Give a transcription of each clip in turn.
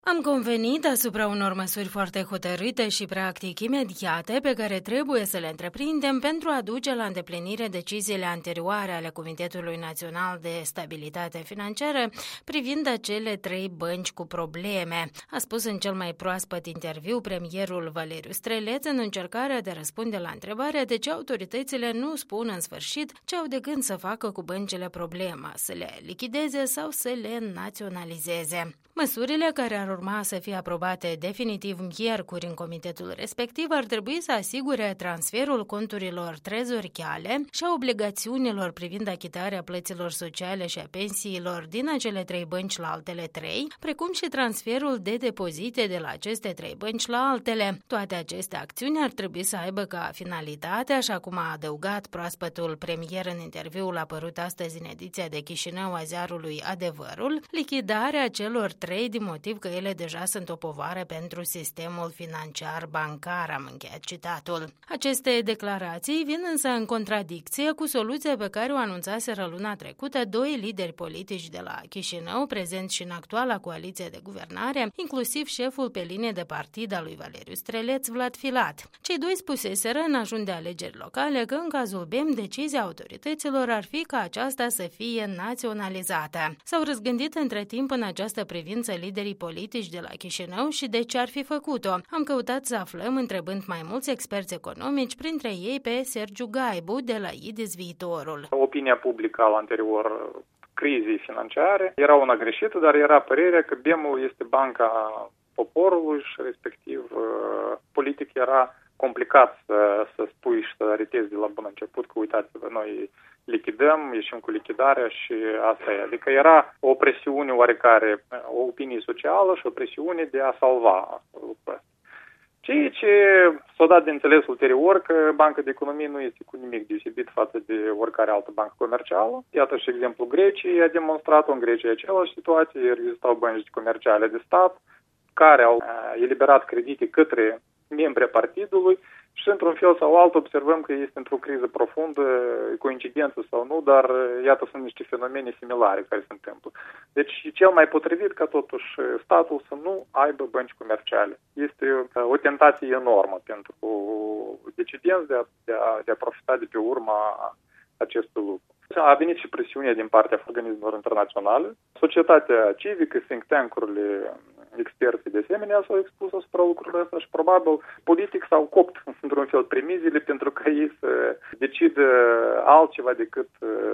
Am convenit asupra unor măsuri foarte hotărâte și practic imediate pe care trebuie să le întreprindem pentru a duce la îndeplinire deciziile anterioare ale Comitetului Național de Stabilitate Financiară privind acele 3 bănci cu probleme, a spus în cel mai proaspăt interviu premierul Valeriu Streleț în încercarea de a răspunde la întrebarea de ce autoritățile nu spun în sfârșit ce au de gând să facă cu băncile problema, să le lichideze sau să le naționalizeze. Măsurile care ar urma să fie aprobate definitiv miercuri în comitetul respectiv ar trebui să asigure transferul conturilor trezoriale și a obligațiunilor privind achitarea plăților sociale și a pensiilor din acele 3 bănci la altele 3, precum și transferul de depozite de la aceste 3 bănci la altele. Toate aceste acțiuni ar trebui să aibă ca finalitate, așa cum a adăugat proaspătul premier în interviul apărut astăzi în ediția de Chișinău a ziarului Adevărul, lichidarea celor 3 din motiv că ele deja sunt o povară pentru sistemul financiar bancar, am încheiat citatul. Aceste declarații vin însă în contradicție cu soluția pe care o anunțaseră luna trecută 2 lideri politici de la Chișinău, prezenți și în actuala coaliție de guvernare, inclusiv șeful pe linie de partid al lui Valeriu Streleț, Vlad Filat. Cei 2 spuseseră în ajun de alegeri locale că în cazul BEM decizia autorităților ar fi ca aceasta să fie naționalizată. S-au răzgândit între timp în această privință liderii politici de la Chișinău și de ce ar fi făcut-o. Am căutat să aflăm întrebând mai mulți experți economici, printre ei pe Sergiu Gaibu de la IDIS Viitorul. Opinia publică al anterior crizei financiare era una greșită, dar era părerea că BEM-ul este banca poporului și respectiv politic era complicat să spui și să aretezi de la bun început că uitați-vă, noi lichidăm, ieșim cu lichidarea și asta e. Adică era o presiune oarecare, o opinie socială și o presiune de a salva lucrurile. Ceea ce s-a dat de înțeles ulterior că Banca de Economie nu este cu nimic deosebit față de oricare altă bancă comercială. Iată și exemplu Greciei a demonstrat-o, în Grecia e aceeași situație, existau bănci comerciale de stat care au eliberat credite către membrii partidului și într-un fel sau altul observăm că este într-o criză profundă, coincidență sau nu, dar iată sunt niște fenomene similare care se întâmplă. Deci cel mai potrivit ca totuși statul să nu aibă bănci comerciale. Este o tentație enormă pentru decidenți de a profita de pe urma acestui lucru. A venit și presiunea din partea organismelor internaționale. Societatea civică, think tank-urile, experții de asemenea s-au expus asupra lucrurilor astea și probabil politic s-au copt într-un fel premizile pentru că ei să decidă altceva decât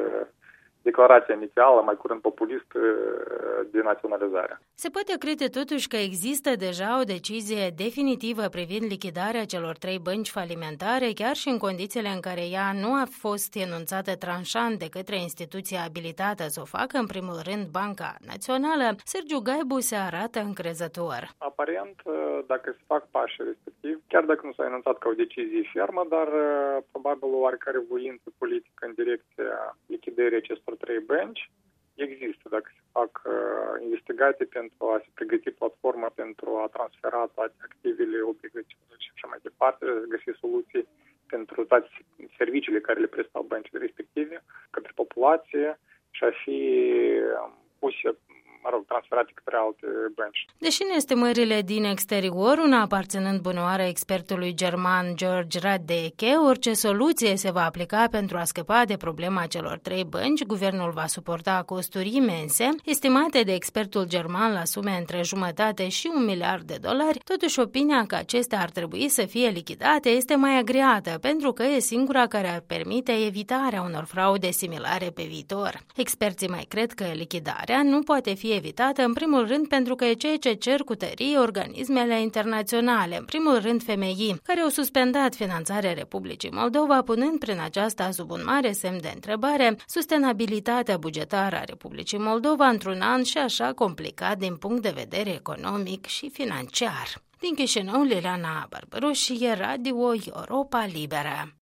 declarația inițială, mai curând populist, de naționalizare. Se poate crede totuși că există deja o decizie definitivă privind lichidarea celor 3 bănci falimentare, chiar și în condițiile în care ea nu a fost enunțată tranșant de către instituția abilitată să o facă, în primul rând Banca Națională. Sergiu Gaibu se arată încrezător. Aparent, dacă se fac pașii respectiv, chiar dacă nu s-a enunțat ca o decizie fermă, dar probabil o oarecare voință politică în direcția lichidării acestor 3 bănci există, dacă se fac investigații pentru a se pregăti platforma pentru a transfera toate activele, obligațiunile și așa mai departe, găsi soluții pentru toate serviciile care le prestau băncile respective către populație și a fi puse, transferate către alte bănci. Deși în estimările din exterior, una aparținând bunoară expertului german George Radeke, orice soluție se va aplica pentru a scăpa de problema celor 3 bănci, guvernul va suporta costuri imense, estimate de expertul german la sume între $1,5 și $1 miliard, totuși opinia că acestea ar trebui să fie lichidate este mai agreată, pentru că e singura care ar permite evitarea unor fraude similare pe viitor. Experții mai cred că lichidarea nu poate fi evitată, în primul rând pentru că e ceea ce cer cu tărie organismele internaționale, în primul rând FMI, care au suspendat finanțarea Republicii Moldova, punând prin aceasta sub un mare semn de întrebare sustenabilitatea bugetară a Republicii Moldova într-un an și așa complicat din punct de vedere economic și financiar. Din Chișinău, Liliana Barbărușie, Radio Europa Liberă.